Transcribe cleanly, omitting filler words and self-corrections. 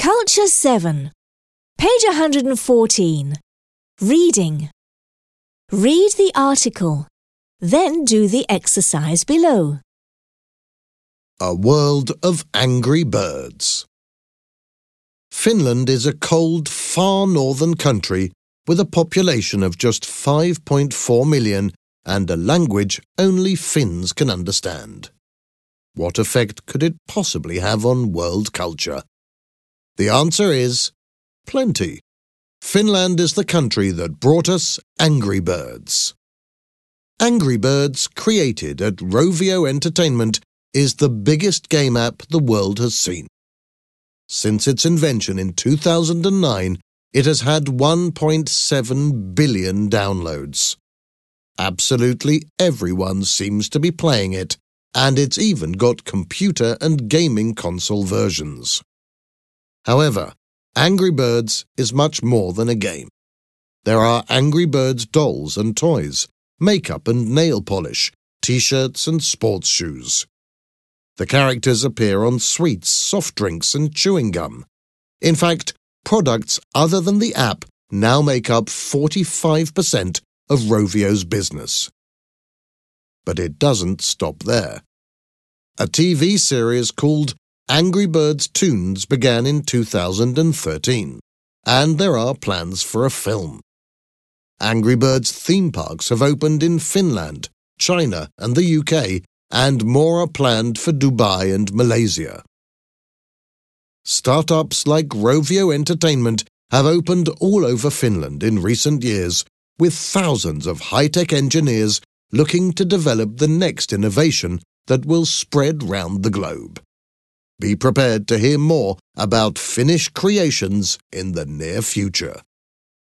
Culture 7. Page 114. Reading. Read the article. Then do the exercise below. A world of angry birds. Finland is a cold, far northern country with a population of just 5.4 million and a language only Finns can understand. What effect could it possibly have on world culture? The answer is plenty. Finland is the country that brought us Angry Birds. Angry Birds, created at Rovio Entertainment, is the biggest game app the world has seen. Since its invention in 2009, it has had 1.7 billion downloads. Absolutely everyone seems to be playing it, and it's even got computer and gaming console versions. However, Angry Birds is much more than a game. There are Angry Birds dolls and toys, makeup and nail polish, t-shirts and sports shoes. The characters appear on sweets, soft drinks and chewing gum. In fact, products other than the app now make up 45% of Rovio's business. But it doesn't stop there. A TV series called Angry Birds Toons began in 2013, and there are plans for a film. Angry Birds theme parks have opened in Finland, China and the UK, and more are planned for Dubai and Malaysia. Startups like Rovio Entertainment have opened all over Finland in recent years, with thousands of high-tech engineers looking to develop the next innovation that will spread round the globe. Be prepared to hear more about Finnish creations in the near future.